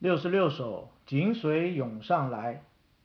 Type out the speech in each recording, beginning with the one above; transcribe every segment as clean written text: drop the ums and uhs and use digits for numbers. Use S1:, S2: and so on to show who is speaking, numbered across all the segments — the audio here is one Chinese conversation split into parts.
S1: 66首井水涌上来。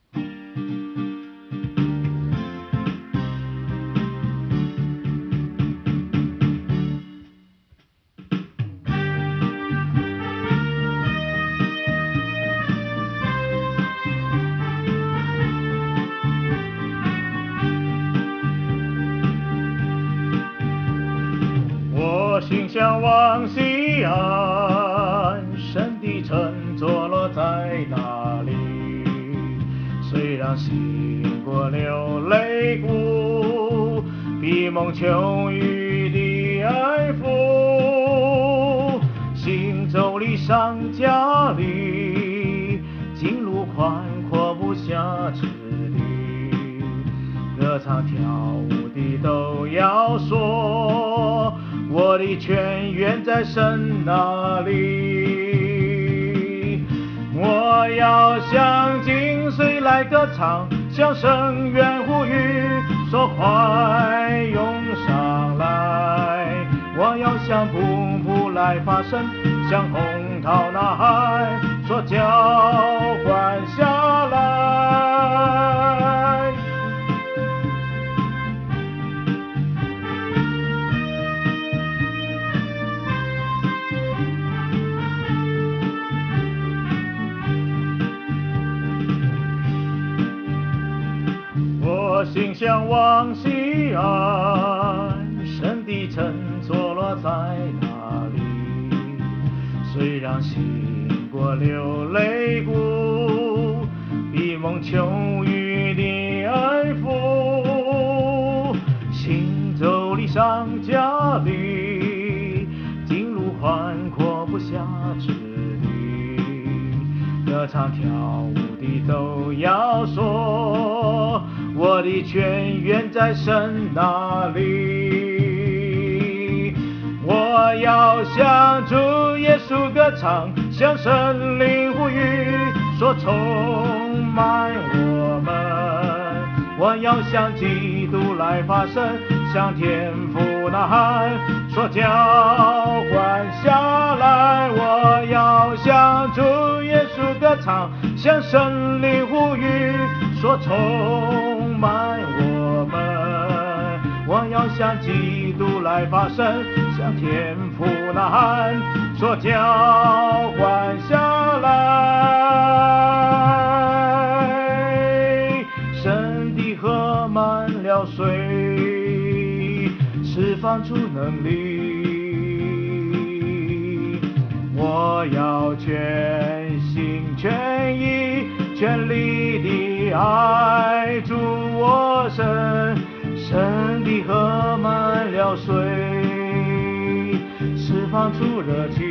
S1: 我心向往西安，神的城坐落在哪里？虽然行过流泪谷，必蒙秋雨的安抚。行走里上加里，经路宽阔不下之地，歌唱跳舞的都要说，我的泉源在神那里。我要向井水来歌唱，向深渊呼吁，说快涌上来。我要向瀑布来发声，向洪涛呐喊，说浇灌下来。我心向往西安，神的城坐落在哪里？虽然行过流泪谷，必蒙秋雨的安抚。行走里上加里，经路宽阔不下之地，歌唱跳舞的都要说，我的泉源在神那里。我要向主耶稣歌唱，向圣灵呼吁，说充满我们。我要向基督来发声，向天父呐喊，说浇灌下来。我要向主耶稣歌唱，向圣灵呼吁，说充满我们。我要向基督来发声，向天父呐喊，说浇灌下来。神的河满了水，释放出能力。我要全心全意全力地爱主我神。神的河满了水，释放出热情。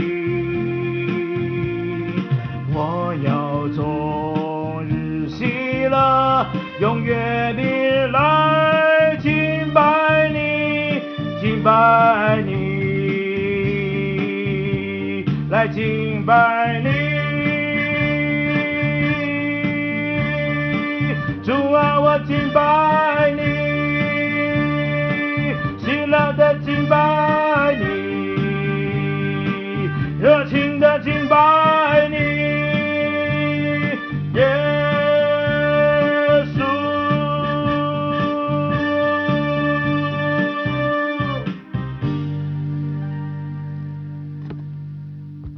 S1: 我要终日喜乐，永远地来敬拜你，敬拜你，来敬拜你。主啊，我敬拜